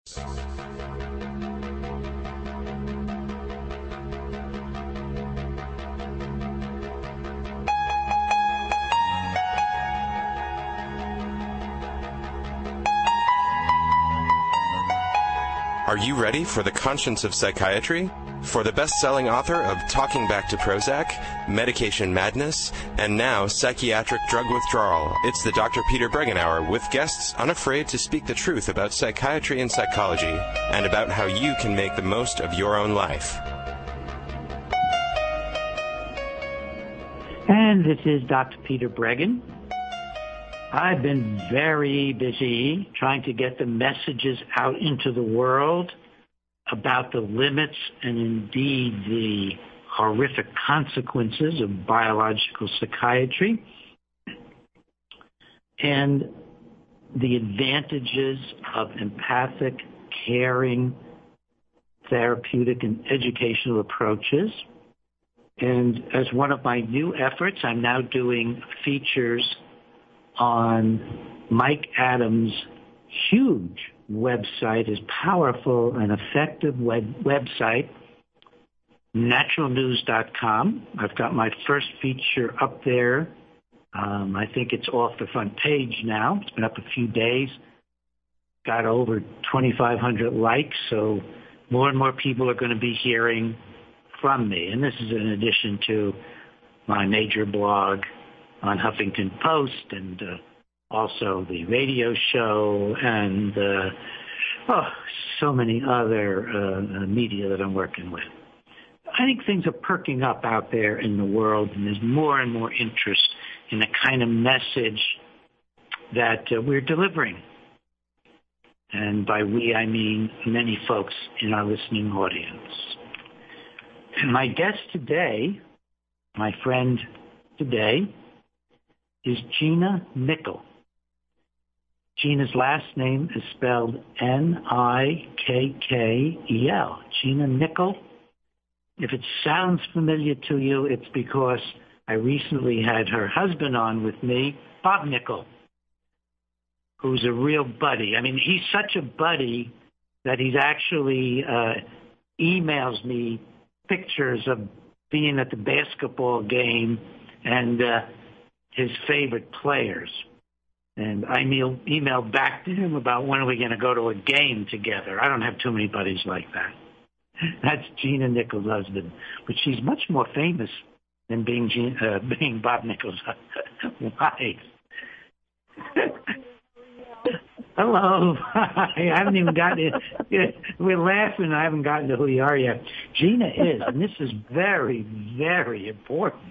Are you ready for the conscience of psychiatry? For the best-selling author of Talking Back to Prozac, Medication Madness, and now Psychiatric Drug Withdrawal, it's the Dr. Peter Breggin Hour with guests unafraid to speak the truth about psychiatry and psychology, and about how you can make the most of your own life. And this is Dr. Peter Breggin. I've been very busy trying to get the messages out into the world about the limits and indeed the horrific consequences of biological psychiatry and the advantages of empathic, caring, therapeutic, and educational approaches. And as one of my new efforts, I'm now doing features on Mike Adams' huge website, his powerful and effective website, naturalnews.com. I've got my first feature up there. I think it's off the front page now. It's been up a few days. Got over 2,500 likes, so more and more people are going to be hearing from me. And this is in addition to my major blog on Huffington Post and also the radio show and so many other media that I'm working with. I think things are perking up out there in the world, and there's more and more interest in the kind of message that we're delivering. And by we, I mean many folks in our listening audience. And my guest today, my friend today, is Gina Nickel. Gina's last name is spelled Nikkel. Gina Nickel. If it sounds familiar to you, it's because I recently had her husband on with me, Bob Nickel, who's a real buddy. I mean, he's such a buddy that he's actually emails me pictures of being at the basketball game and his favorite players. And I emailed back to him about when are we going to go to a game together. I don't have too many buddies like that. That's Gina Nickel's husband. But she's much more famous than being Bob Nickel's wife. Hello. I haven't even gotten it. We're laughing. I haven't gotten to who you are yet. Gina is, and this is very, very important.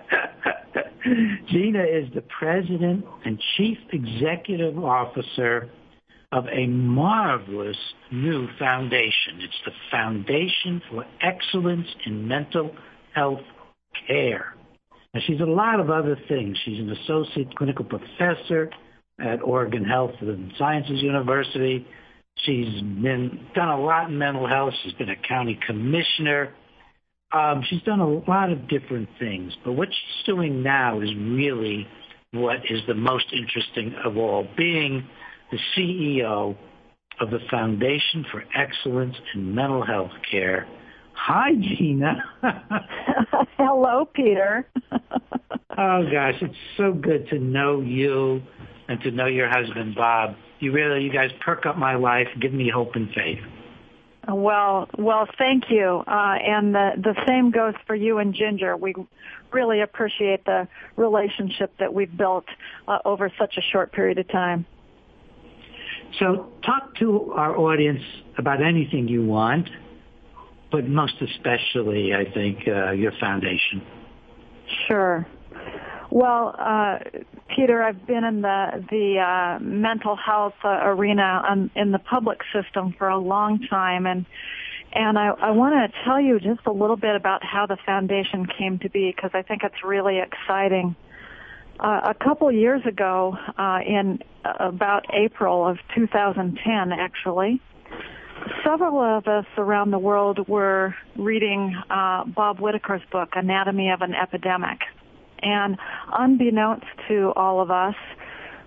Gina is the president and chief executive officer of a marvelous new foundation. It's the Foundation for Excellence in Mental Health Care. Now, she's a lot of other things. She's an associate clinical professor at Oregon Health and Sciences University. She's done a lot in mental health. She's been a county commissioner. She's done a lot of different things, but what she's doing now is really what is the most interesting of all, being the CEO of the Foundation for Excellence in Mental Health Care. Hi, Gina. Hello, Peter. Oh, gosh, it's so good to know you and to know your husband, Bob. You guys perk up my life, give me hope and faith. Well, thank you. And the same goes for you and Ginger. We really appreciate the relationship that we've built over such a short period of time. So talk to our audience about anything you want, but most especially, I think, your foundation. Sure. Well, Peter, I've been in the mental health arena in the public system for a long time, and I want to tell you just a little bit about how the foundation came to be, because I think it's really exciting. A couple years ago, in about April of 2010, actually, several of us around the world were reading Bob Whitaker's book, Anatomy of an Epidemic. And unbeknownst to all of us,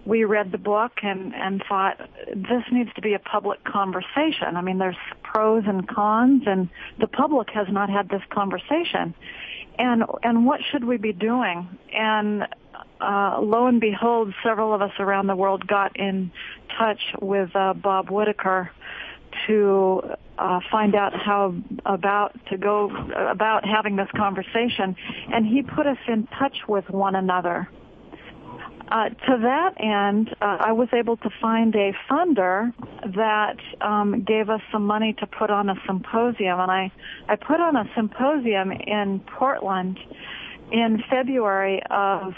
we read the book and thought, this needs to be a public conversation. I mean, there's pros and cons, and the public has not had this conversation. And what should we be doing? And lo and behold, several of us around the world got in touch with Bob Whitaker to find out how to go about having this conversation, and he put us in touch with one another. To that end, I was able to find a funder that gave us some money to put on a symposium, and I put on a symposium in Portland in February of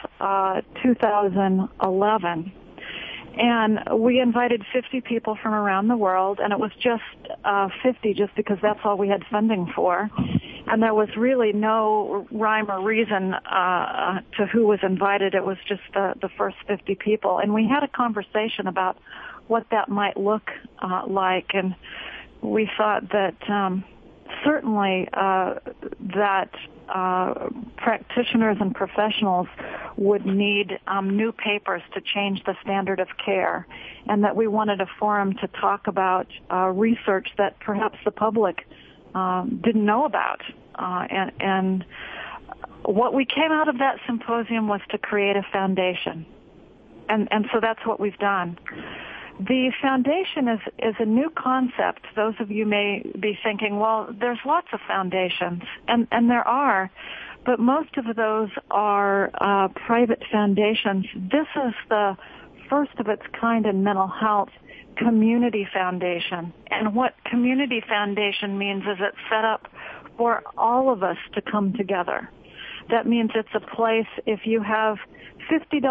2011. And we invited 50 people from around the world, and it was just 50 just because that's all we had funding for. And there was really no rhyme or reason to who was invited. It was just the first 50 people. And we had a conversation about what that might look like. And we thought that certainly that practitioners and professionals would need new papers to change the standard of care, and that we wanted a forum to talk about research that perhaps the public didn't know about. And what we came out of that symposium was to create a foundation. And so that's what we've done. The foundation is a new concept. Those of you may be thinking, well, there's lots of foundations, and there are, but most of those are private foundations. This is the first of its kind in mental health community foundation. And what community foundation means is it's set up for all of us to come together. That means it's a place, if you have $50,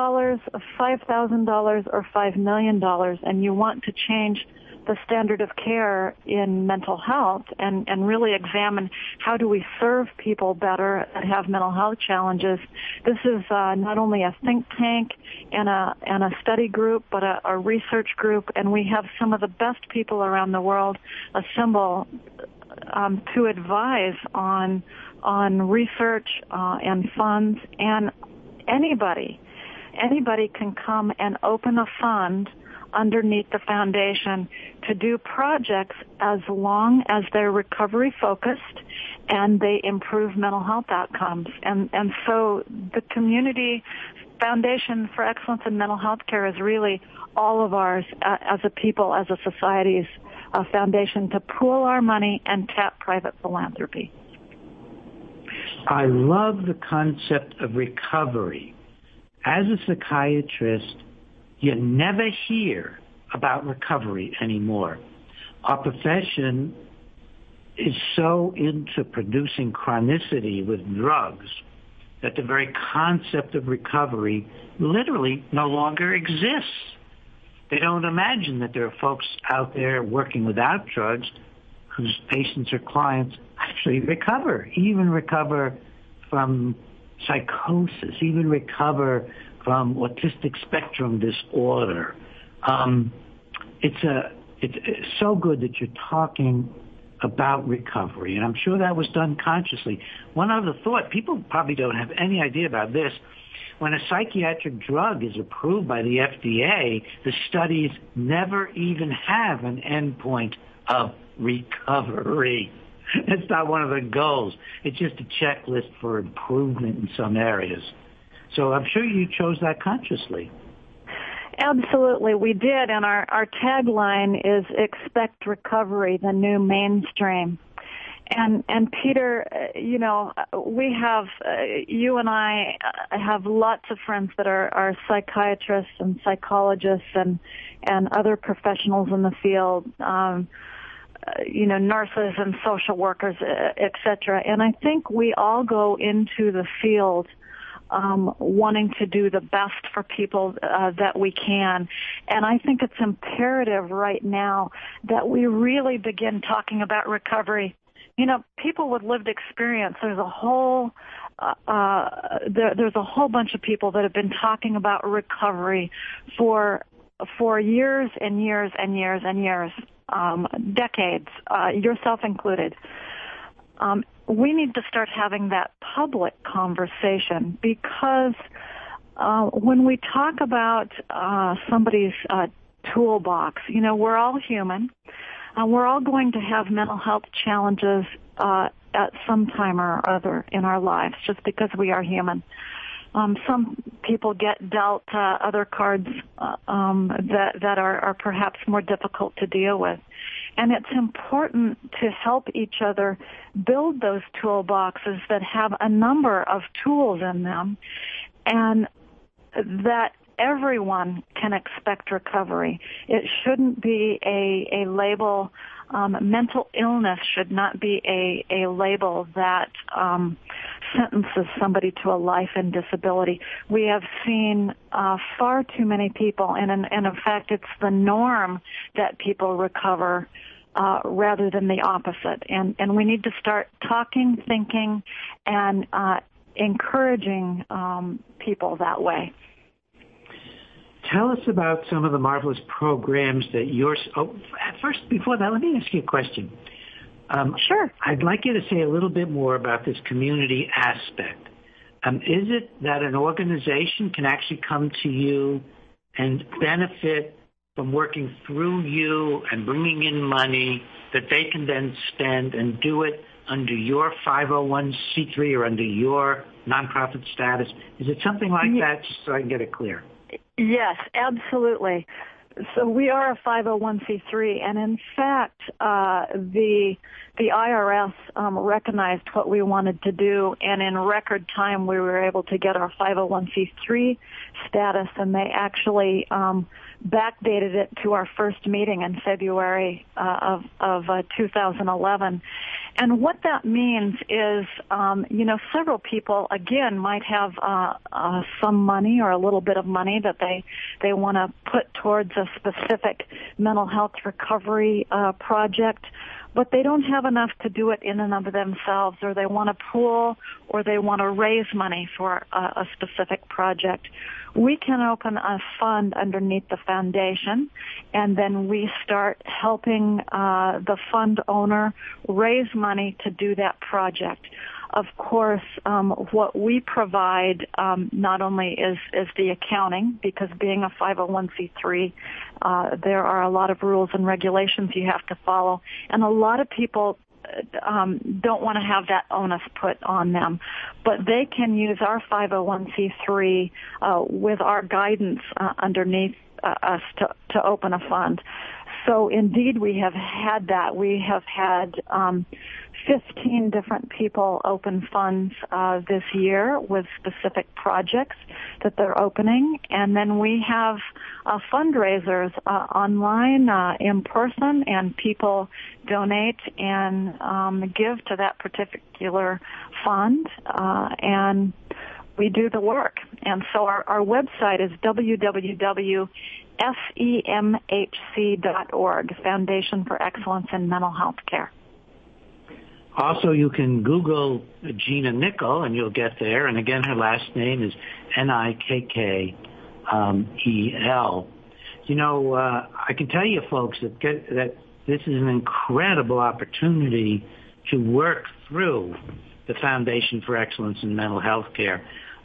$5,000, or $5 million, and you want to change the standard of care in mental health and really examine how do we serve people better that have mental health challenges. This is not only a think tank and a study group, but a research group, and we have some of the best people around the world assemble to advise on research and funds, and anybody can come and open a fund underneath the foundation to do projects as long as they're recovery focused and they improve mental health outcomes. And so the Community Foundation for Excellence in Mental Health Care is really all of ours as a people, as a society's foundation to pool our money and tap private philanthropy. I love the concept of recovery. As a psychiatrist, you never hear about recovery anymore. Our profession is so into producing chronicity with drugs that the very concept of recovery literally no longer exists. They don't imagine that there are folks out there working without drugs whose patients or clients actually recover, even recover from psychosis, even recover from autistic spectrum disorder. It's so good that you're talking about recovery, and I'm sure that was done consciously. One other thought, people probably don't have any idea about this. When a psychiatric drug is approved by the FDA, the studies never even have an endpoint of recovery. It's not one of the goals. It's just a checklist for improvement in some areas. So I'm sure you chose that consciously. Absolutely, we did, and our tagline is "Expect Recovery, the New Mainstream." And Peter, you know, we have, you and I have lots of friends that are psychiatrists and psychologists and other professionals in the field, you know, nurses and social workers, et cetera. And I think we all go into the field wanting to do the best for people that we can. And I think it's imperative right now that we really begin talking about recovery. You know, people with lived experience, there's a whole there's a whole bunch of people that have been talking about recovery for years and years and years and years, decades, yourself included. We need to start having that public conversation because when we talk about somebody's toolbox, we're all human. We're all going to have mental health challenges at some time or other in our lives, just because we are human. Some people get dealt other cards that are perhaps more difficult to deal with. And it's important to help each other build those toolboxes that have a number of tools in them, and that everyone can expect recovery. It shouldn't be a label. Mental illness should not be a label that sentences somebody to a life in disability. We have seen far too many people, and in fact, it's the norm that people recover rather than the opposite. And we need to start talking, thinking, and encouraging people that way. Tell us about some of the marvelous programs that you're... first, before that, let me ask you a question. Sure. I'd like you to say a little bit more about this community aspect. Is it that an organization can actually come to you and benefit from working through you and bringing in money that they can then spend and do it under your 501c3 or under your nonprofit status? Is it something like that, just so I can get it clear? Yes, absolutely. So we are a 501c3, and in fact, the IRS recognized what we wanted to do, and in record time we were able to get our 501c3 status, and they actually backdated it to our first meeting in February of 2011. And what that means is, several people, again, might have some money or a little bit of money that they want to put towards a specific mental health recovery project, but they don't have enough to do it in and of themselves, or they want to pool, or they want to raise money for a specific project. We can open a fund underneath the foundation, and then we start helping the fund owner raise money to do that project. Of course, what we provide not only is the accounting, because being a 501c3, there are a lot of rules and regulations you have to follow, and a lot of people don't want to have that onus put on them. But they can use our 501c3 with our guidance underneath us to open a fund. So indeed, we have had that. We have had 15 different people open funds this year with specific projects that they're opening. And then we have fundraisers online, in person, and people donate and give to that particular fund. And we do the work. And so our website is www.FEMHC.org, Foundation for Excellence in Mental Health Care. Also, you can Google Gina Nickel, and you'll get there. And again, her last name is Nikkel. I can tell you, folks, that this is an incredible opportunity to work through the Foundation for Excellence in Mental Health Care.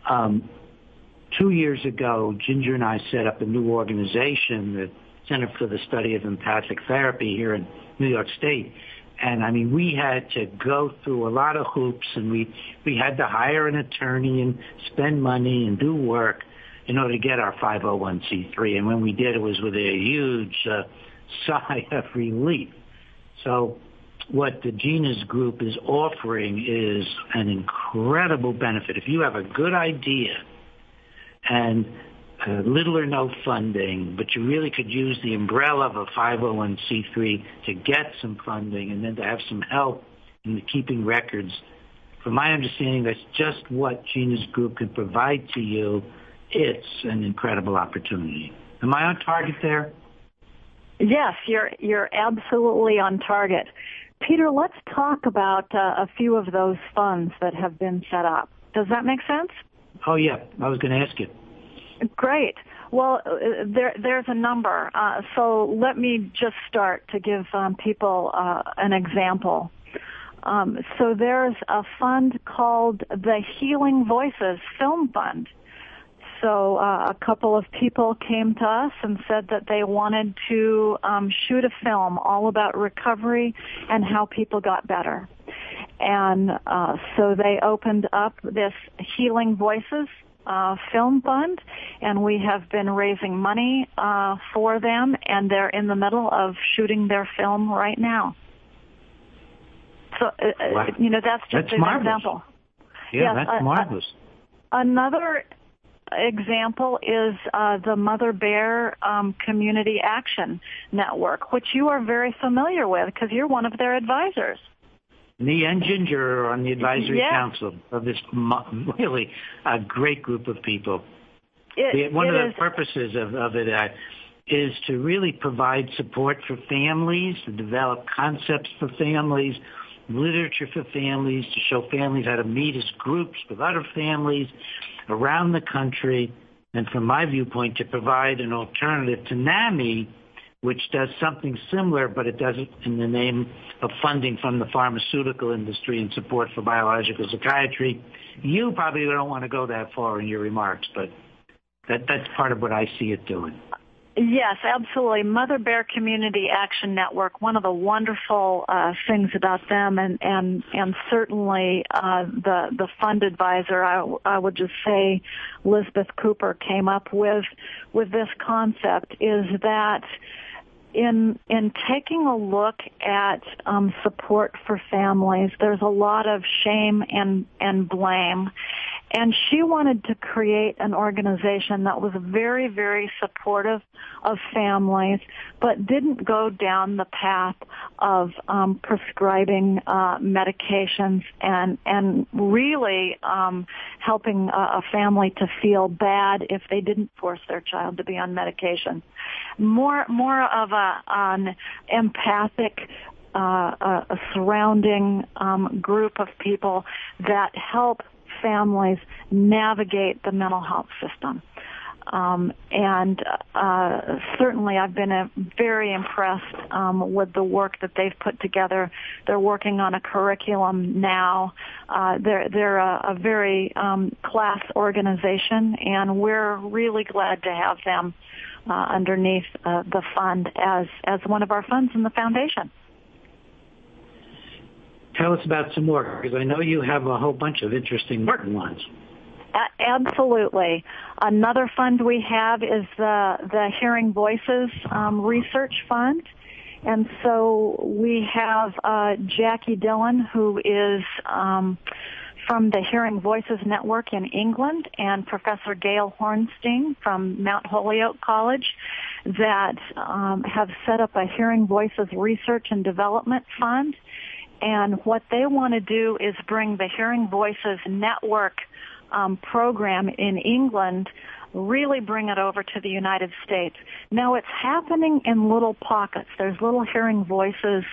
2 years ago, Ginger and I set up a new organization, the Center for the Study of Empathic Therapy here in New York State. And, we had to go through a lot of hoops, and we had to hire an attorney and spend money and do work in order to get our 501c3. And when we did, it was with a huge sigh of relief. So what the Gina's group is offering is an incredible benefit. If you have a good idea and little or no funding, but you really could use the umbrella of a 501c3 to get some funding and then to have some help in the keeping records. From my understanding, that's just what Gina's group can provide to you. It's an incredible opportunity. Am I on target there? Yes, you're absolutely on target. Peter, let's talk about a few of those funds that have been set up. Does that make sense? Oh, yeah. I was going to ask you. Great. Well, there's a number. So let me just start to give people an example. So there's a fund called the Healing Voices Film Fund. so a couple of people came to us and said that they wanted to shoot a film all about recovery and how people got better. And so they opened up this Healing Voices film fund, and we have been raising money for them, and they're in the middle of shooting their film right now. So, wow. That's just an example. Yeah, yes, that's marvelous. Another example is the Mother Bear Community Action Network, which you are very familiar with because you're one of their advisors. Me and Ginger are on the advisory council of this really great group of people. One of the purposes of it is to really provide support for families, to develop concepts for families, literature for families, to show families how to meet as groups with other families around the country, and from my viewpoint, to provide an alternative to NAMI, which does something similar, but it does it in the name of funding from the pharmaceutical industry and support for biological psychiatry. You probably don't want to go that far in your remarks, but that's part of what I see it doing. Yes, absolutely. Mother Bear Community Action Network, one of the wonderful things about them, and certainly the fund advisor, I would just say Elizabeth Cooper came up with this concept, is that in taking a look at support for families, there's a lot of shame and blame. And she wanted to create an organization that was very, very supportive of families, but didn't go down the path of prescribing medications and really helping a family to feel bad if they didn't force their child to be on medication. More of an empathic a surrounding group of people that help families navigate the mental health system. Certainly I've been very impressed with the work that they've put together. They're working on a curriculum now. They're a very class organization, and we're really glad to have them underneath the fund as one of our funds in the foundation. Tell us about some more, because I know you have a whole bunch of interesting ones. Absolutely. Another fund we have is the Hearing Voices Research Fund. And so we have Jackie Dillon, who is from the Hearing Voices Network in England, and Professor Gail Hornstein from Mount Holyoke College, that have set up a Hearing Voices Research and Development Fund. And what they want to do is bring the Hearing Voices Network program in England, really bring it over to the United States. Now, it's happening in little pockets. There's little Hearing Voices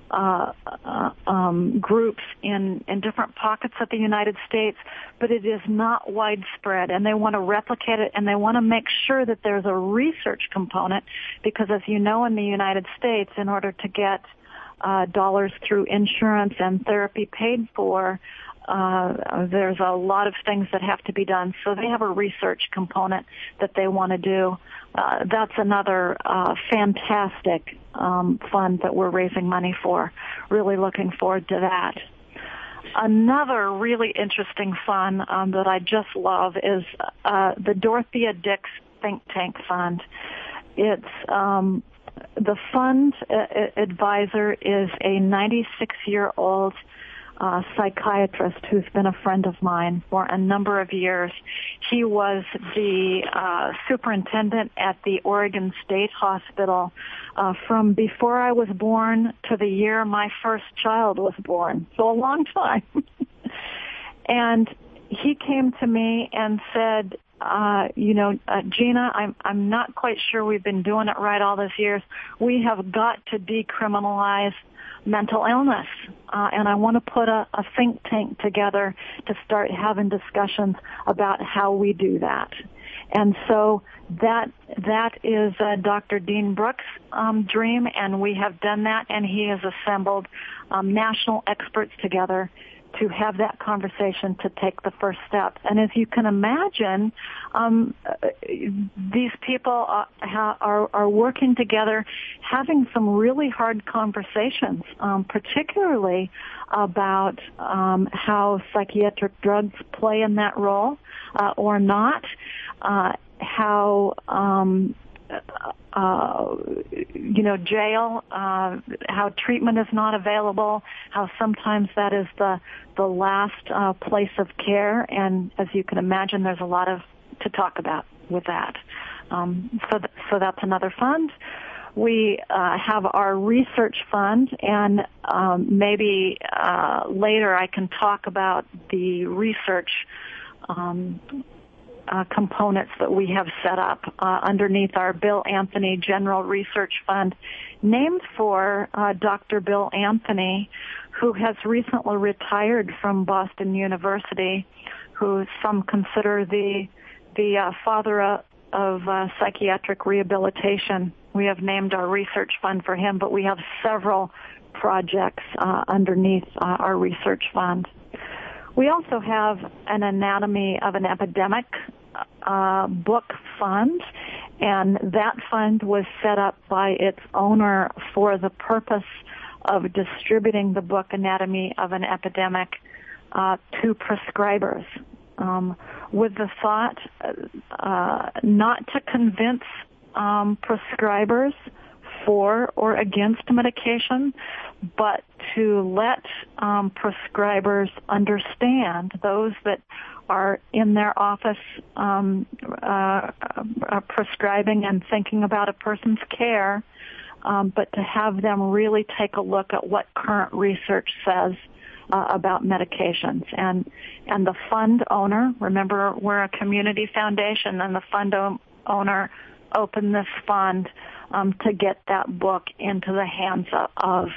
groups in different pockets of the United States, but it is not widespread, and they want to replicate it, and they want to make sure that there's a research component, because as you know, in the United States, in order to get dollars through insurance and therapy paid for, there's a lot of things that have to be done. So they have a research component that they want to do. That's another fantastic fund that we're raising money for. Really looking forward to that. Another really interesting fund that I just love is the Dorothea Dix Think Tank Fund. It's the fund advisor is a 96-year-old psychiatrist who's been a friend of mine for a number of years. He was the superintendent at the Oregon State Hospital from before I was born to the year my first child was born, so a long time. And he came to me and said, Gina, I'm not quite sure we've been doing it right all these years. We have got to decriminalize mental illness, and I want to put a think tank together to start having discussions about how we do that. And so that is Dr. Dean Brooks' dream, and we have done that, and he has assembled national experts together to have that conversation to take the first step. And as you can imagine, these people are working together, having some really hard conversations, particularly about how psychiatric drugs play in that role or not, how jail, how treatment is not available, how sometimes that is the last place of care, and as you can imagine, there's a lot to talk about with that. So that's another fund. We have our research fund, and maybe later I can talk about the research components that we have set up underneath our Bill Anthony General Research Fund, named for Dr. Bill Anthony, who has recently retired from Boston University, who some consider the father of psychiatric rehabilitation. We have named our research fund for him, but we have several projects underneath our research fund. We also have an Anatomy of an Epidemic book fund, and that fund was set up by its owner for the purpose of distributing the book Anatomy of an Epidemic to prescribers, with the thought not to convince prescribers for or against medication, but to let prescribers understand, those that are in their office prescribing and thinking about a person's care, but to have them really take a look at what current research says about medications. And the fund owner, remember we're a community foundation, and the fund owner opened this fund to get that book into the hands of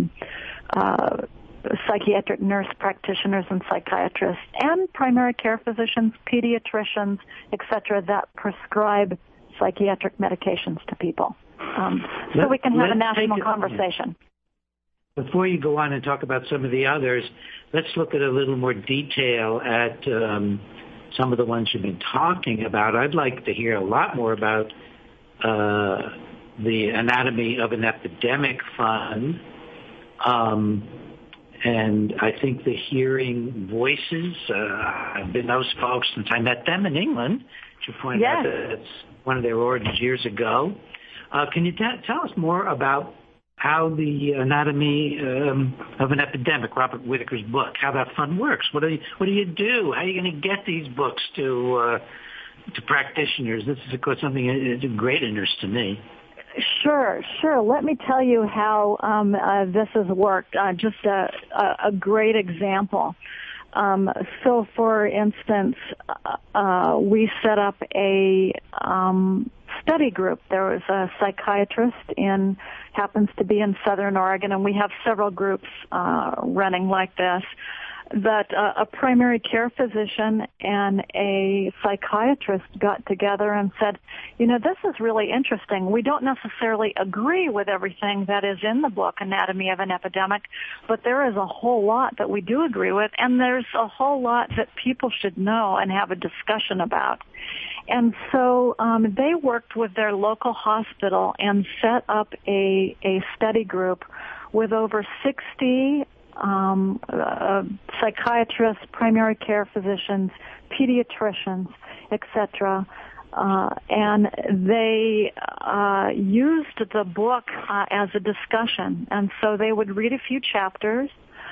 psychiatric nurse practitioners and psychiatrists and primary care physicians, pediatricians, etc., that prescribe psychiatric medications to people. So we can have a national conversation. Before you go on and talk about some of the others, let's look at a little more detail at some of the ones you've been talking about. I'd like to hear a lot more about the Anatomy of an Epidemic Fund. And I think the Hearing Voices, I've been those folks since I met them in England. You point out that it's one of their origins years ago. Can you tell us more about how the Anatomy of an Epidemic, Robert Whitaker's book, how that fund works? What do you do? How are you going to get these books to practitioners? This is, of course, something that's of great interest to me. Sure. Let me tell you how this has worked. Just a great example. So, for instance, we set up a study group. There was a psychiatrist happens to be in Southern Oregon, and we have several groups running like this, that a primary care physician and a psychiatrist got together and said, this is really interesting. We don't necessarily agree with everything that is in the book, Anatomy of an Epidemic, but there is a whole lot that we do agree with, and there's a whole lot that people should know and have a discussion about. And so they worked with their local hospital and set up a study group with over 60 psychiatrists, primary care physicians, pediatricians, etc. And they used the book as a discussion. And so they would read a few chapters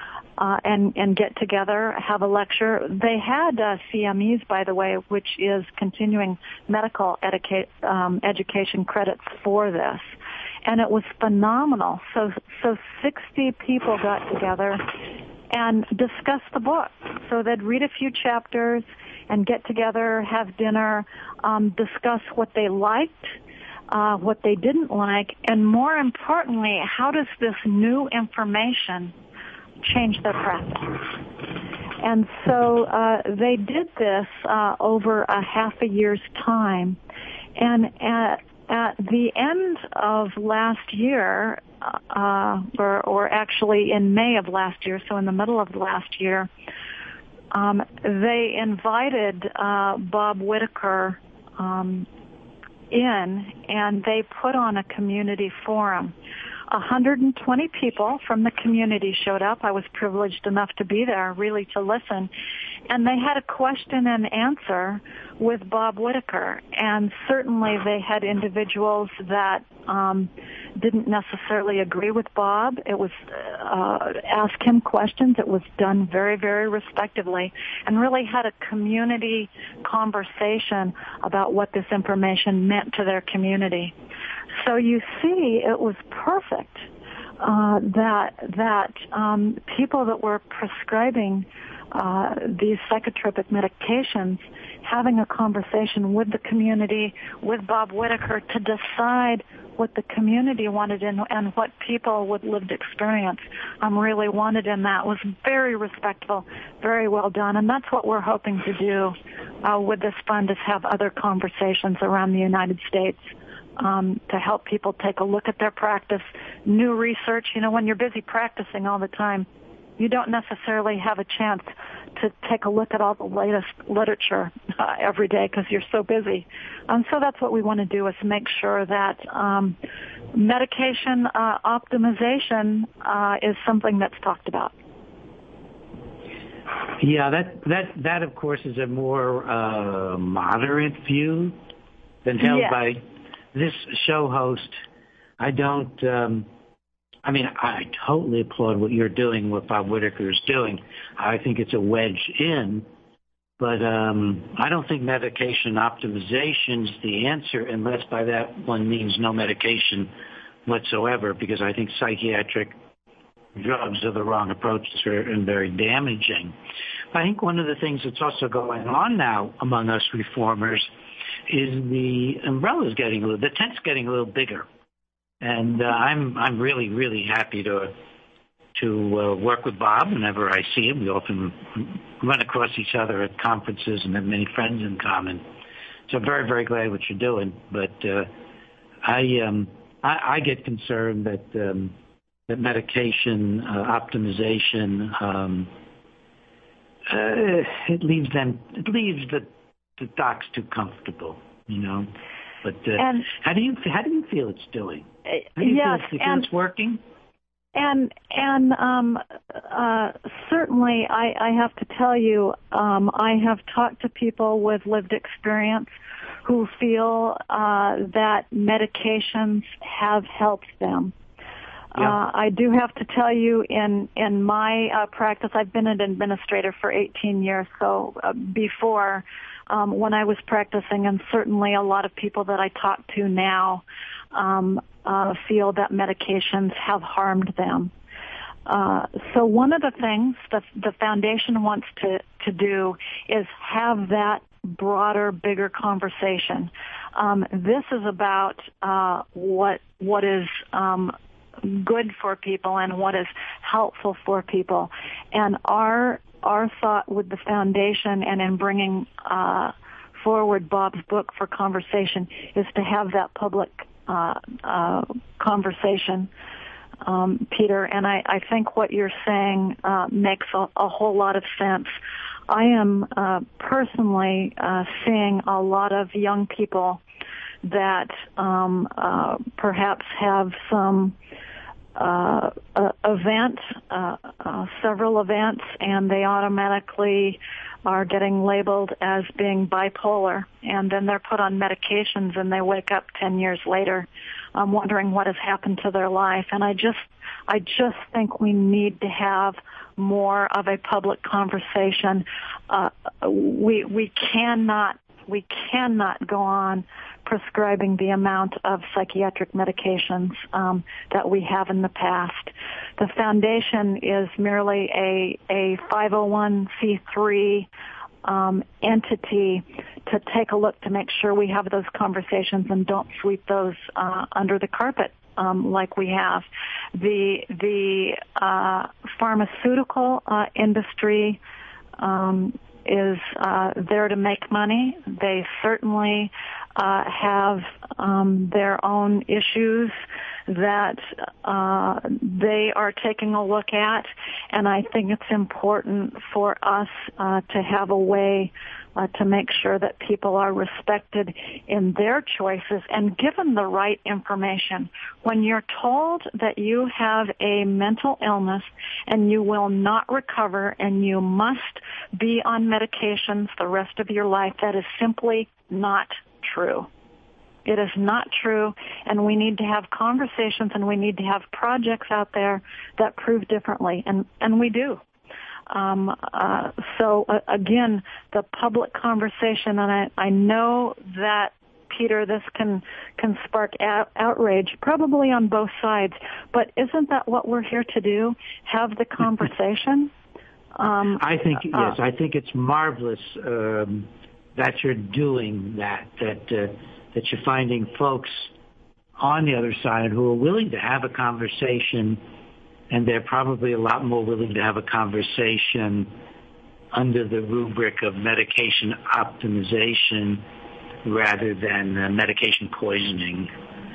and get together, have a lecture. They had CMEs, by the way, which is continuing medical education credits for this. And it was phenomenal. So 60 people got together and discussed the book. So they'd read a few chapters and get together, have dinner, discuss what they liked, what they didn't like, and more importantly, how does this new information change their practice? And so they did this over a half a year's time. And at the end of last year, or actually in May of last year, so in the middle of last year, they invited Bob Whitaker in, and they put on a community forum. 120 people from the community showed up. I was privileged enough to be there, really to listen. And they had a question and answer with Bob Whitaker. And certainly they had individuals that didn't necessarily agree with Bob. It was ask him questions. It was done very, very respectively, and really had a community conversation about what this information meant to their community. So you see, it was perfect that people that were prescribing these psychotropic medications having a conversation with the community, with Bob Whitaker, to decide what the community wanted and what people with lived experience really wanted in that. Was very respectful, very well done, and that's what we're hoping to do with this fund, is have other conversations around the United States to help people take a look at their practice, new research. You know, when you're busy practicing all the time, you don't necessarily have a chance to take a look at all the latest literature every day because you're so busy. So that's what we want to do, is make sure that medication optimization is something that's talked about. Yeah, that of course is a more moderate view than held by this show host. I totally applaud what you're doing, what Bob Whitaker is doing. I think it's a wedge in, but I don't think medication optimization is the answer, unless by that one means no medication whatsoever, because I think psychiatric drugs are the wrong approach and very damaging. I think one of the things that's also going on now among us reformers is the umbrella's the tent's getting a little bigger. And I'm really, really happy to work with Bob whenever I see him. We often run across each other at conferences and have many friends in common. So I'm very, very glad what you're doing. But I get concerned that medication optimization it leaves the docs too comfortable, you know. But how do you feel it's doing? How do you feel it's working? And certainly, I have to tell you, I have talked to people with lived experience who feel that medications have helped them. Yeah. I do have to tell you, in my practice, I've been an administrator for 18 years, so before when I was practicing, and certainly a lot of people that I talk to now feel that medications have harmed them. So one of the things that the foundation wants to do is have that broader, bigger conversation. This is about what is good for people and what is helpful for people. And our thought with the foundation and in bringing forward Bob's book for conversation is to have that public conversation, Peter. And I think what you're saying makes a whole lot of sense. I am personally seeing a lot of young people that perhaps have some several events, and they automatically are getting labeled as being bipolar, and then they're put on medications, and they wake up 10 years later wondering what has happened to their life. And I just think we need to have more of a public conversation. We cannot go on prescribing the amount of psychiatric medications that we have in the past. The foundation is merely a 501c3 entity to take a look to make sure we have those conversations and don't sweep those under the carpet like we have. The pharmaceutical industry is there to make money. They certainly have their own issues that they are taking a look at, and I think it's important for us to have a way to make sure that people are respected in their choices and given the right information. When you're told that you have a mental illness and you will not recover and you must be on medications the rest of your life, that is simply not true. It is not true, and we need to have conversations and we need to have projects out there that prove differently, and we do. So again, the public conversation, and I know that, Peter, this can spark outrage, probably on both sides, but isn't that what we're here to do? Have the conversation? I think, yes, I think it's marvelous that you're doing that you're finding folks on the other side who are willing to have a conversation, and they're probably a lot more willing to have a conversation under the rubric of medication optimization rather than medication poisoning.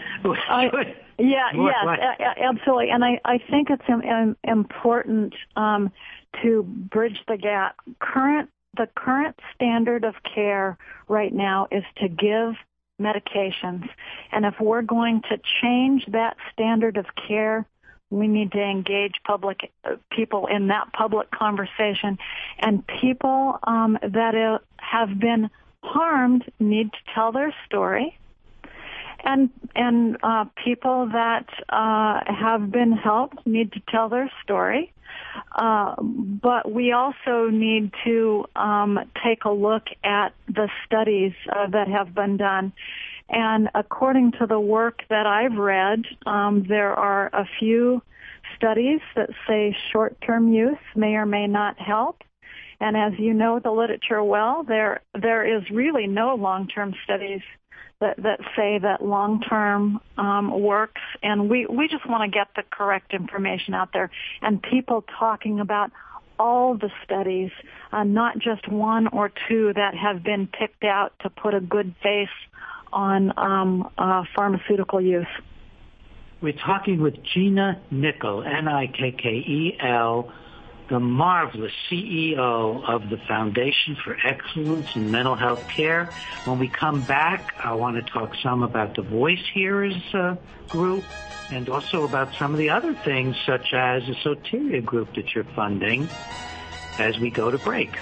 Absolutely. And I think it's important to bridge the gap. The current standard of care right now is to give medications. And if we're going to change that standard of care, we need to engage people in that public conversation. And people that have been harmed need to tell their story. And people that have been helped need to tell their story. But we also need to take a look at the studies that have been done. And according to the work that I've read, there are a few studies that say short-term use may or may not help. And as you know the literature well, there is really no long-term studies that say that long-term works, and we just want to get the correct information out there and people talking about all the studies, not just one or two that have been picked out to put a good face on pharmaceutical use. We're talking with Gina Nickel, Nikkel, the marvelous CEO of the Foundation for Excellence in Mental Health Care. When we come back, I want to talk some about the Voice Hearers group and also about some of the other things, such as the Soteria group that you're funding, as we go to break.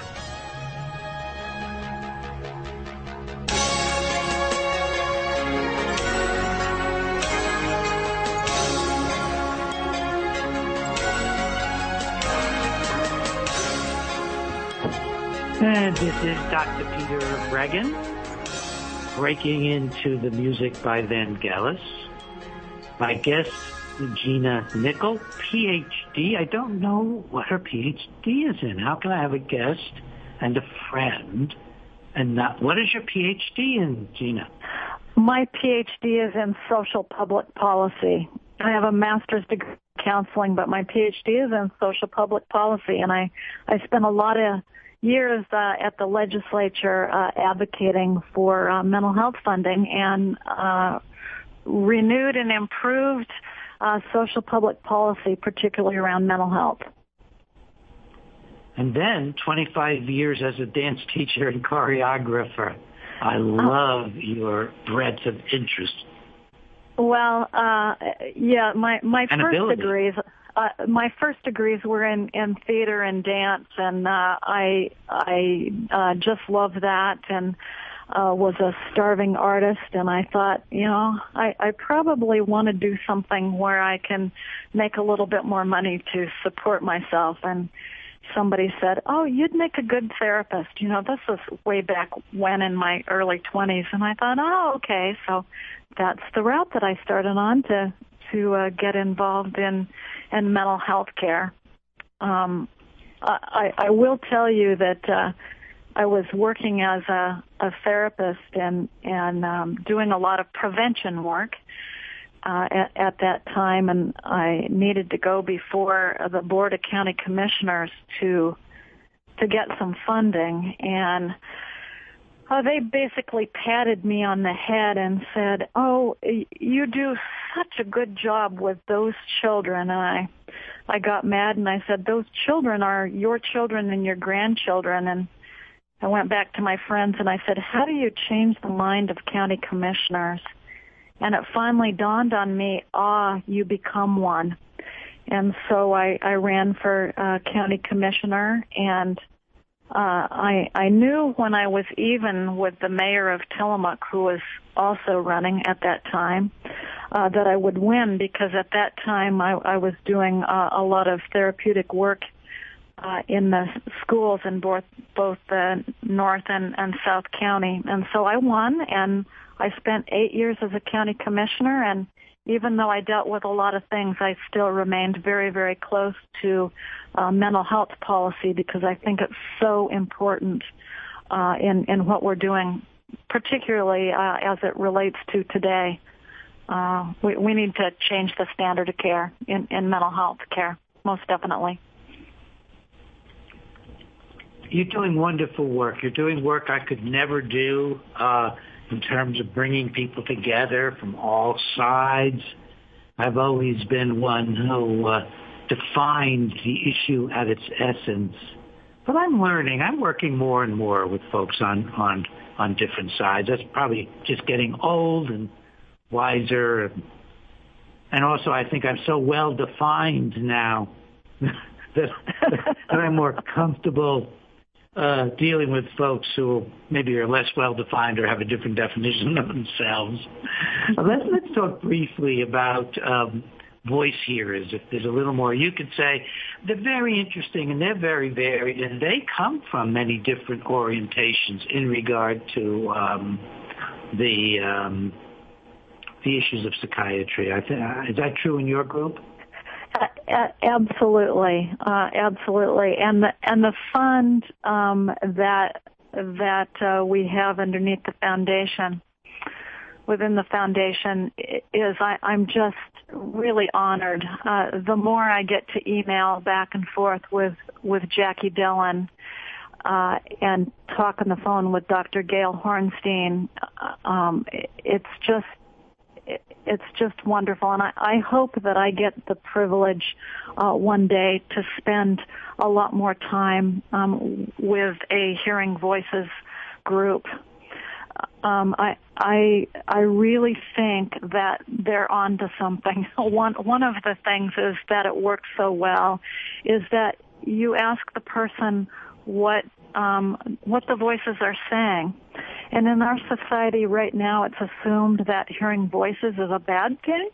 And this is Dr. Peter Breggin, breaking into the music by Vangelis. My guest, Gina Nickel, Ph.D. I don't know what her Ph.D. is in. How can I have a guest and a friend and not? What is your Ph.D. in, Gina? My Ph.D. is in social public policy. I have a master's degree in counseling, but my Ph.D. is in social public policy, and I spent a lot of years at the legislature advocating for mental health funding and renewed and improved social public policy, particularly around mental health. And then 25 years as a dance teacher and choreographer. I love your breadth of interest. Well, my first degrees were in theater and dance, and I just loved that, and was a starving artist, and I thought, I probably want to do something where I can make a little bit more money to support myself. And somebody said, "Oh, you'd make a good therapist." This was way back when in my early 20s, and I thought, "Oh, okay." So that's the route that I started on to get involved in mental health care. I will tell you that I was working as a therapist and doing a lot of prevention work at that time, and I needed to go before the Board of County Commissioners to to get some funding, and they basically patted me on the head and said, "Oh, you do such a good job with those children." And I got mad and I said, "Those children are your children and your grandchildren." And I went back to my friends and I said, "How do you change the mind of county commissioners?" And it finally dawned on me, you become one. And so I ran for county commissioner, and I knew when I was even with the mayor of Tillamook, who was also running at that time, that I would win, because at that time I was doing a lot of therapeutic work in the schools in both the North and South County. And so I won, and I spent 8 years as a county commissioner, and even though I dealt with a lot of things, I still remained very, very close to mental health policy, because I think it's so important in what we're doing, particularly as it relates to today. We need to change the standard of care in mental health care, most definitely. You're doing wonderful work. You're doing work I could never do in terms of bringing people together from all sides. I've always been one who defined the issue at its essence. But I'm learning. I'm working more and more with folks on different sides. That's probably just getting old and wiser. And also I think I'm so well defined now that I'm more comfortable dealing with folks who maybe are less well-defined or have a different definition of themselves. Let's talk briefly about voice hearers. If there's a little more you could say. They're very interesting and they're very varied, and they come from many different orientations in regard to the issues of psychiatry. Is that true in your group? Absolutely, absolutely, and the fund that we have underneath the foundation, within the foundation, is I'm just really honored. The more I get to email back and forth with Jackie Dillon and talk on the phone with Dr. Gail Hornstein, it's just wonderful, and I hope that I get the privilege one day to spend a lot more time with a Hearing Voices group. I really think that they're onto something. One of the things is that it works so well is that you ask the person what the voices are saying. And in our society right now, it's assumed that hearing voices is a bad thing,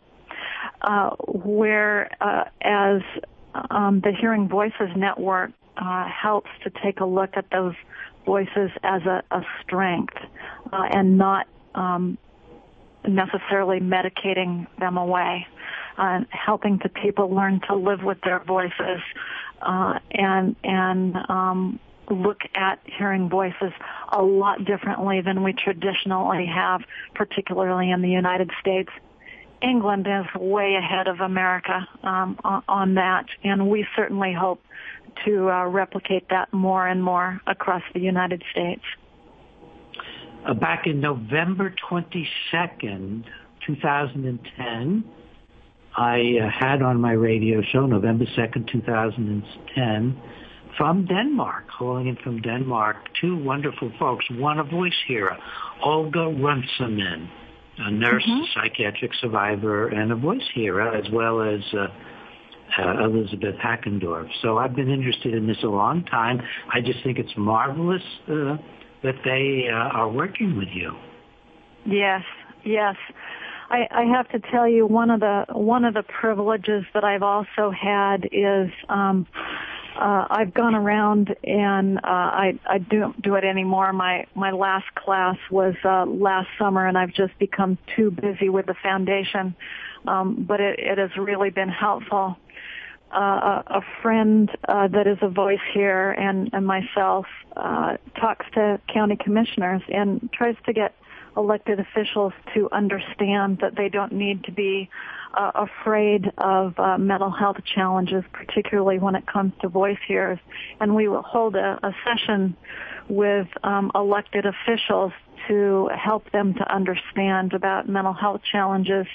whereas the Hearing Voices Network helps to take a look at those voices as a strength and not necessarily medicating them away, helping the people learn to live with their voices and look at hearing voices a lot differently than we traditionally have, particularly in the United States. England is way ahead of America on that, and we certainly hope to replicate that more and more across the United States. Back in November 22nd, 2010, I had on my radio show, November 2nd, 2010, from Denmark, calling in from Denmark, two wonderful folks. One, a voice hearer, Olga Runciman, a nurse, psychiatric survivor, and a voice hearer, as well as Elizabeth Hackendorf. So I've been interested in this a long time. I just think it's marvelous that they are working with you. Yes. I have to tell you, one of the privileges that I've also had is I've gone around and I don't do it anymore. My last class was last summer, and I've just become too busy with the foundation. But it has really been helpful. A friend that is a voice hearer and myself talks to county commissioners and tries to get elected officials to understand that they don't need to be afraid of mental health challenges, particularly when it comes to voice hearers. And we will hold a session with elected officials to help them to understand about mental health challenges.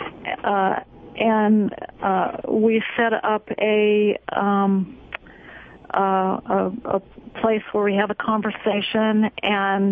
And we set up a place where we have a conversation and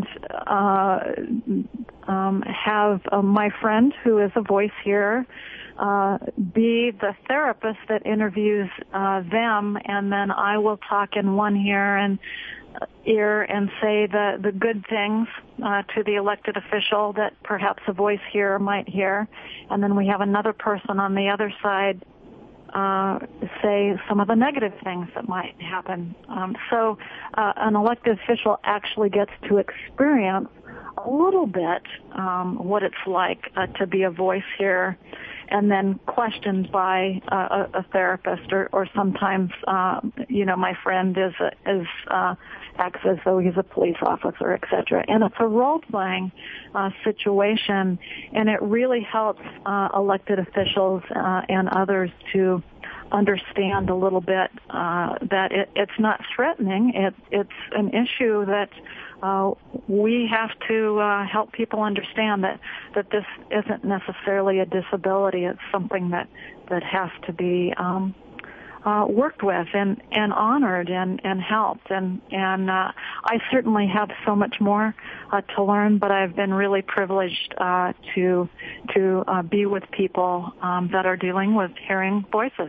have my friend, who is a voice hearer, be the therapist that interviews them, and then I will talk in one ear and say the good things to the elected official that perhaps a voice hearer might hear, and then we have another person on the other side say some of the negative things that might happen. So an elected official actually gets to experience a little bit what it's like to be a voice hearer, and then questioned by a therapist, or sometimes, my friend acts as though he's a police officer, etc. And it's a role-playing situation, and it really helps elected officials and others to understand a little bit that it's not threatening. It's an issue that we have to help people understand that this isn't necessarily a disability. It's something that has to be worked with and honored and helped. And I certainly have so much more to learn, but I've been really privileged to be with people that are dealing with hearing voices.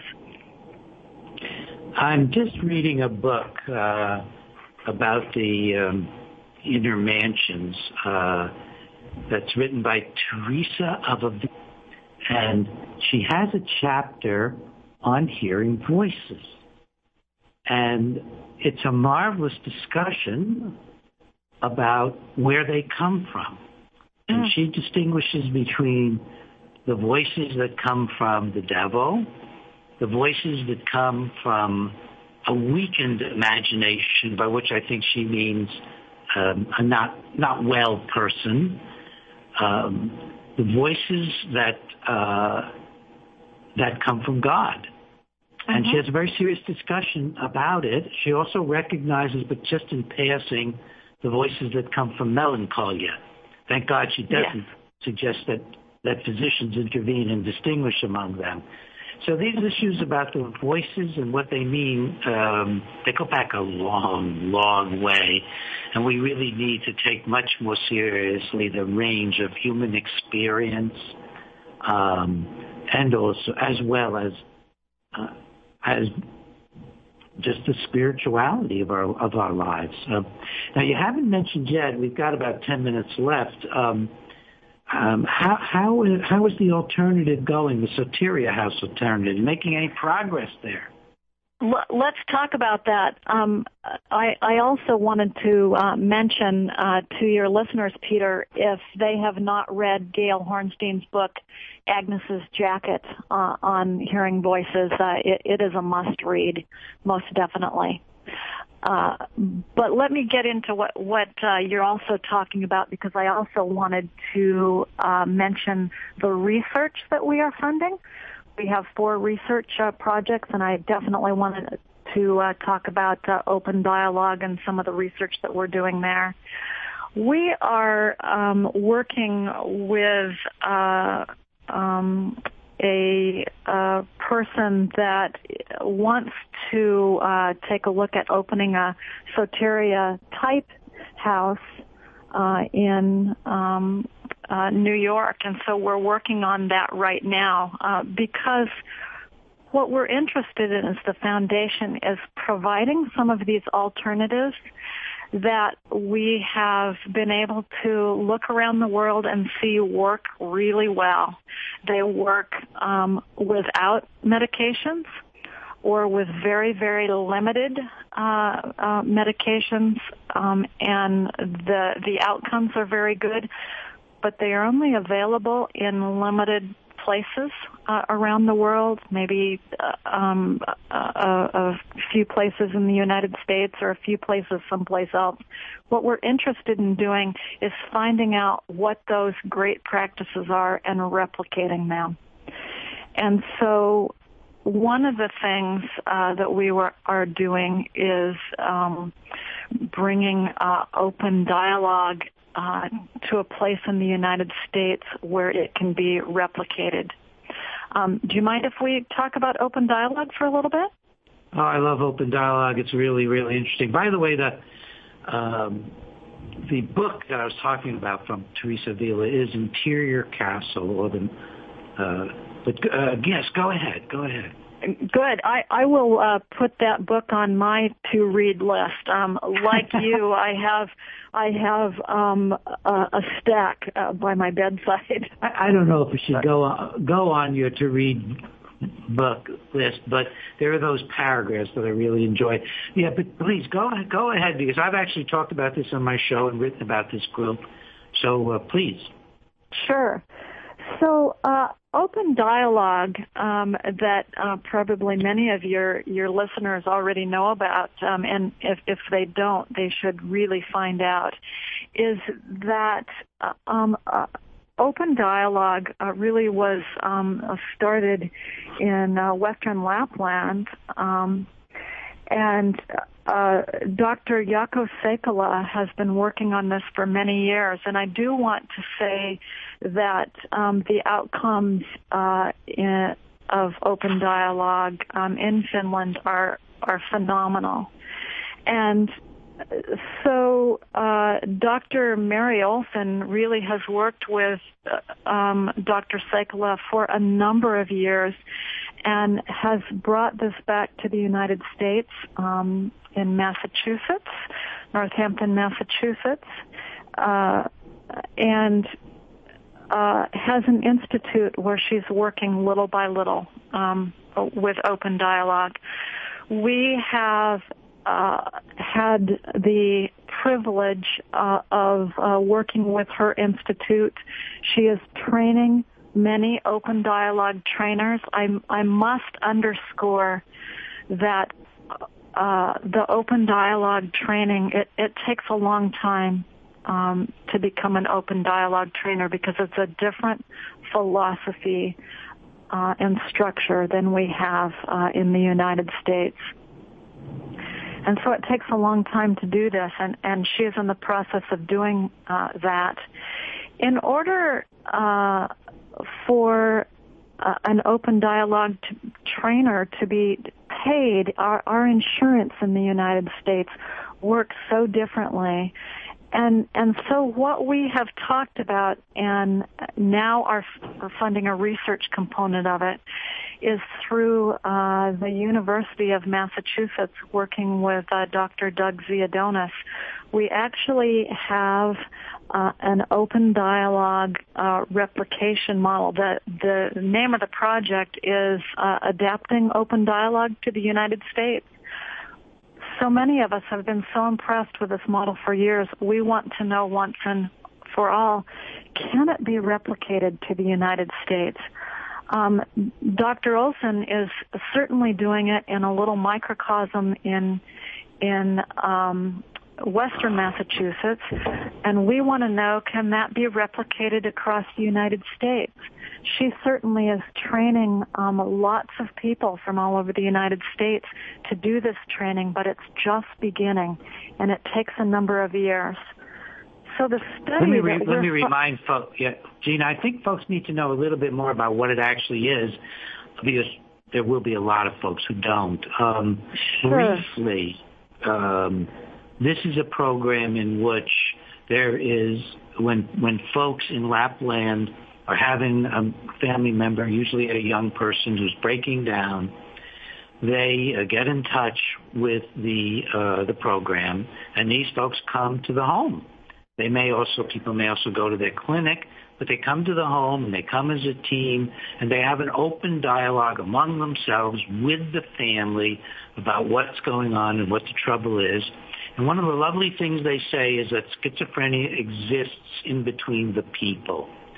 I'm just reading a book about the inner mansions that's written by Teresa of Avila, and she has a chapter on hearing voices. And it's a marvelous discussion about where they come from. And she distinguishes between the voices that come from the devil, the voices that come from a weakened imagination, by which I think she means a not well person, the voices that come from God. And she has a very serious discussion about it. She also recognizes, but just in passing, the voices that come from melancholia. Thank God she doesn't suggest that physicians intervene and distinguish among them. So these issues about the voices and what they mean, they go back a long, long way. And we really need to take much more seriously the range of human experience, and also as well as just the spirituality of our lives. Now, you haven't mentioned yet, we've got about 10 minutes left, how is the alternative going, the Soteria House alternative? Making any progress there? Let's talk about that. I also wanted to mention to your listeners, Peter, if they have not read Gail Hornstein's book, Agnes's Jacket, on hearing voices, it is a must-read, most definitely. But let me get into what you're also talking about, because I also wanted to mention the research that we are funding. We have 4 research projects, and I definitely wanted to talk about open dialogue and some of the research that we're doing there. We are working with a person that wants to take a look at opening a Soteria type house in New York, and so we're working on that right now because what we're interested in as the foundation is providing some of these alternatives that we have been able to look around the world and see work really well. They work without medications or with very, very limited medications, and the outcomes are very good, but they are only available in limited places around the world, maybe a few places in the United States or a few places someplace else. What we're interested in doing is finding out what those great practices are and replicating them. And so one of the things that we are doing is bringing open dialogue to a place in the United States where it can be replicated. Do you mind if we talk about open dialogue for a little bit? Oh, I love open dialogue. It's really, really interesting. By the way, the book that I was talking about from Teresa Avila is Interior Castle, or the. Yes, go ahead. Good. I will put that book on my to-read list. Like you, I have a stack by my bedside. I don't know if it should go on your to-read book list, but there are those paragraphs that I really enjoy. Yeah, but please go ahead, because I've actually talked about this on my show and written about this group. So please. Sure. So open dialogue that probably many of your listeners already know about, and if they don't, they should really find out, is that open dialogue really was started in Western Lapland, and Dr. Jaakko Seikkala has been working on this for many years, and I do want to say that the outcomes of open dialogue in Finland are phenomenal. And so Dr. Mary Olsen really has worked with Dr. Seikkala for a number of years and has brought this back to the United States in Massachusetts, Northampton, Massachusetts, and has an institute where she's working little by little with open dialogue. We have had the privilege of working with her institute. She is training many open dialogue trainers. I must underscore that the open dialogue training, it takes a long time to become an open dialogue trainer, because it's a different philosophy and structure than we have in the United States. And so it takes a long time to do this, and she is in the process of doing that. In order for an open dialogue trainer to be paid, our insurance in the United States works so differently. And so what we have talked about, and now are funding a research component of it, is through the University of Massachusetts, working with Dr. Doug Ziodonis. We actually have an open dialogue replication model. The name of the project is Adapting Open Dialogue to the United States. So many of us have been so impressed with this model for years. We want to know once and for all, can it be replicated to the United States? Dr. Olsen is certainly doing it in a little microcosm in Western Massachusetts, and we want to know, can that be replicated across the United States? She certainly is training lots of people from all over the United States to do this training, but it's just beginning, and it takes a number of years. So the study let me remind folks, Gina, I think folks need to know a little bit more about what it actually is, because there will be a lot of folks who don't. Sure. Briefly, this is a program in which there is, when folks in Lapland are having a family member, usually a young person who's breaking down, they get in touch with the program, and these folks come to the home. People may also go to their clinic, but they come to the home, and they come as a team, and they have an open dialogue among themselves with the family about what's going on and what the trouble is. And one of the lovely things they say is that schizophrenia exists in between the people.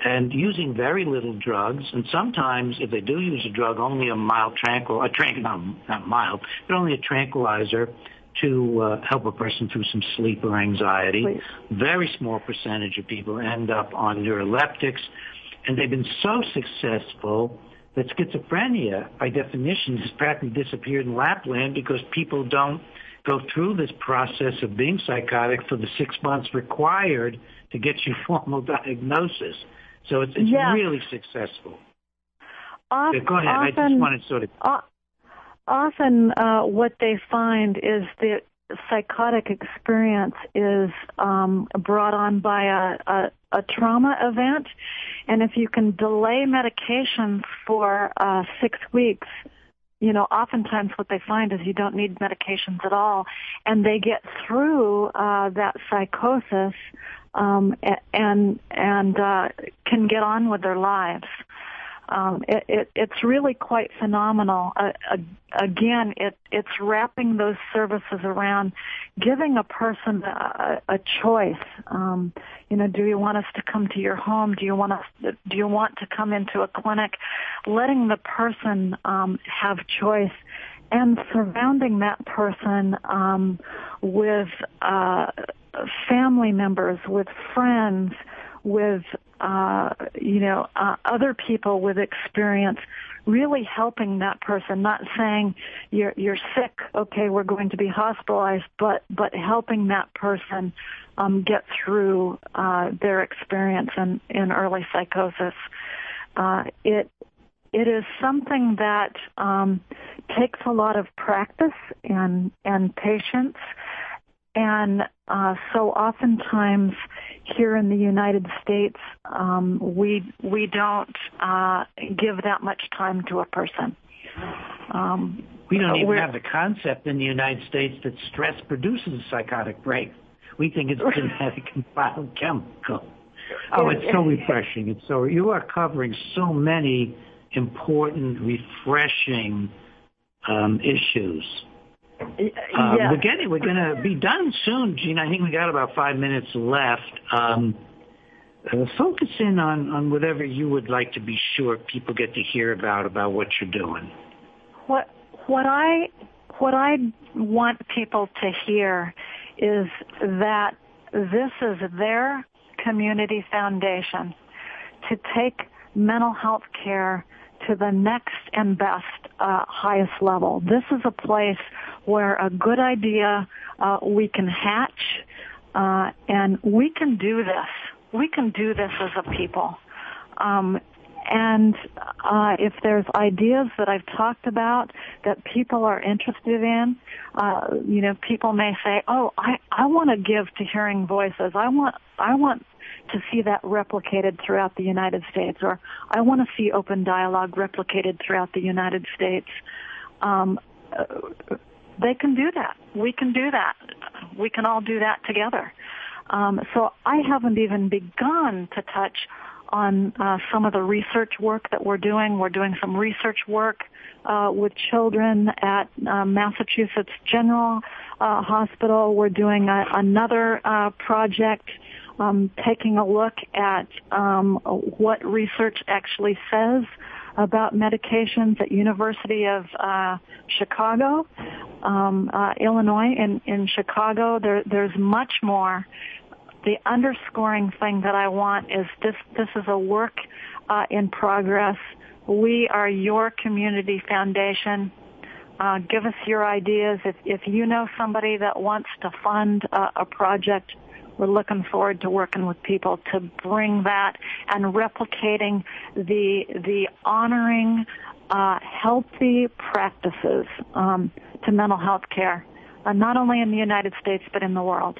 and using very little drugs. And sometimes, if they do use a drug, only a mild not mild, but only a tranquilizer to help a person through some sleep or anxiety. Please. Very small percentage of people end up on neuroleptics, and they've been so successful that schizophrenia, by definition, has practically disappeared in Lapland because people don't go through this process of being psychotic for the 6 months required to get you formal diagnosis. So it's really successful. Go ahead. I just want to sort of... Often what they find is that psychotic experience is brought on by a trauma event. And if you can delay medications for 6 weeks, oftentimes what they find is you don't need medications at all. And they get through that psychosis and can get on with their lives. It's really quite phenomenal. Again, it's wrapping those services around, giving a person a choice. Do you want us to come to your home? Do you want to come into a clinic? Letting the person have choice, and surrounding that person with family members, with friends, with other people with experience, really helping that person, not saying you're sick, okay, we're going to be hospitalized, but helping that person get through their experience in early psychosis. It is something that takes a lot of practice and patience. And so oftentimes here in the United States, we don't give that much time to a person. We don't even have the concept in the United States that stress produces a psychotic break. We think it's genetic and biochemical. Oh, it's so refreshing. You are covering so many important, refreshing issues. We're going to be done soon, Gina. I think we got about 5 minutes left. Focus in on whatever you would like to be sure people get to hear about what you're doing. What I want people to hear is that this is their community foundation to take mental health care to the next and best, highest level. This is a place where a good idea we can hatch, and we can do this. We can do this as a people. And if there's ideas that I've talked about that people are interested in, people may say, "Oh, I want to give to Hearing Voices. I want to see that replicated throughout the United States, or I want to see open dialogue replicated throughout the United States." They can do that. We can do that. We can all do that together. So I haven't even begun to touch on some of the research work that we're doing. We're doing some research work with children at Massachusetts General Hospital. We're doing another project taking a look at what research actually says about medications at University of Chicago, Illinois. In Chicago, there's much more. The underscoring thing that I want is this is a work in progress. We are your community foundation. Give us your ideas. If you know somebody that wants to fund a project, we're looking forward to working with people to bring that and replicating the honoring, healthy practices to mental health care, not only in the United States but in the world.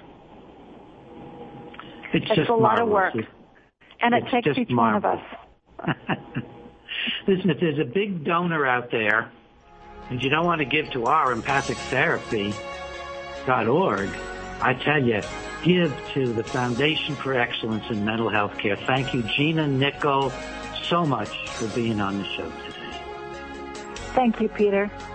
It's a lot of work, and it takes each one of us. Listen, if there's a big donor out there, and you don't want to give to our empathictherapy.org, I tell you, give to the Foundation for Excellence in Mental Health Care. Thank you, Gina Nicol, so much for being on the show today. Thank you, Peter.